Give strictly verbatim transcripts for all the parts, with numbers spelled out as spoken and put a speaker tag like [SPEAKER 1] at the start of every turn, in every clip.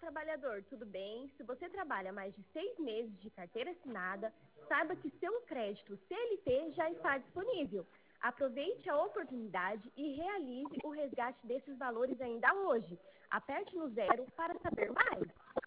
[SPEAKER 1] trabalhador, tudo bem? Se você trabalha mais de seis meses de carteira assinada, saiba que seu crédito C L T já está disponível. Aproveite a oportunidade e realize o resgate desses valores ainda hoje. Aperte no zero para saber mais.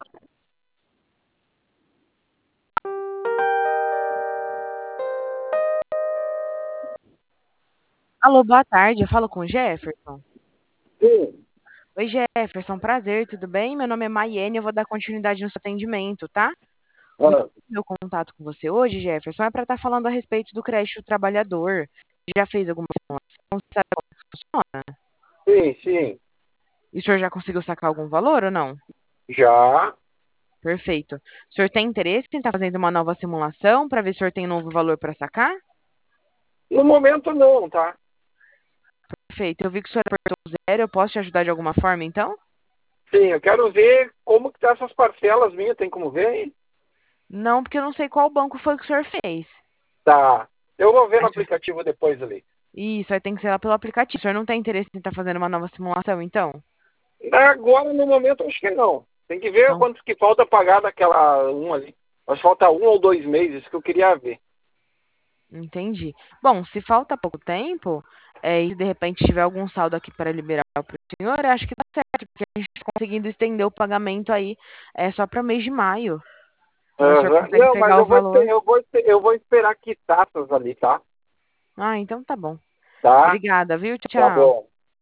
[SPEAKER 2] Alô, boa tarde. Eu falo com o Jefferson.
[SPEAKER 3] Sim.
[SPEAKER 2] Oi, Jefferson. Prazer, tudo bem? Meu nome é Maiene, eu vou dar continuidade no seu atendimento, tá? O
[SPEAKER 3] Ah,
[SPEAKER 2] meu contato com você hoje, Jefferson, é para estar falando a respeito do crédito trabalhador. Já fez alguma simulação? Você sabe como que funciona?
[SPEAKER 3] sim, sim.
[SPEAKER 2] E o senhor já conseguiu sacar algum valor ou não?
[SPEAKER 3] Já.
[SPEAKER 2] Perfeito. O senhor tem interesse em estar fazendo uma nova simulação para ver se o senhor tem novo valor para sacar?
[SPEAKER 3] No momento não, tá?
[SPEAKER 2] Perfeito. Eu vi que o senhor apertou zero. Eu posso te ajudar de alguma forma, então?
[SPEAKER 3] Sim, eu quero ver como que tá essas parcelas minhas, tem como ver aí?
[SPEAKER 2] Não, porque eu não sei qual banco foi que o senhor fez.
[SPEAKER 3] Tá. Eu vou ver no aplicativo depois ali.
[SPEAKER 2] Isso, aí tem que ser lá pelo aplicativo. O senhor não tem interesse em estar fazendo uma nova simulação, então?
[SPEAKER 3] Agora, no momento, acho que não. Tem que ver
[SPEAKER 2] Não,
[SPEAKER 3] quanto que falta pagar daquela um ali. Mas falta um ou dois meses que eu queria ver.
[SPEAKER 2] entendi. Bom, se falta pouco tempo, é, e se de repente tiver algum saldo aqui para liberar para o senhor, eu acho que tá certo, porque a gente está conseguindo estender o pagamento aí é, só para o mês de maio. Então, o senhor
[SPEAKER 3] Aham.
[SPEAKER 2] consegue
[SPEAKER 3] Não, mas
[SPEAKER 2] pegar o
[SPEAKER 3] eu vou, espe-
[SPEAKER 2] valor.
[SPEAKER 3] eu, vou, espe- eu vou esperar quitatas ali, tá?
[SPEAKER 2] Ah, então tá bom.
[SPEAKER 3] Tá?
[SPEAKER 2] Obrigada, viu?
[SPEAKER 3] Tá
[SPEAKER 2] Tchau.
[SPEAKER 3] bom.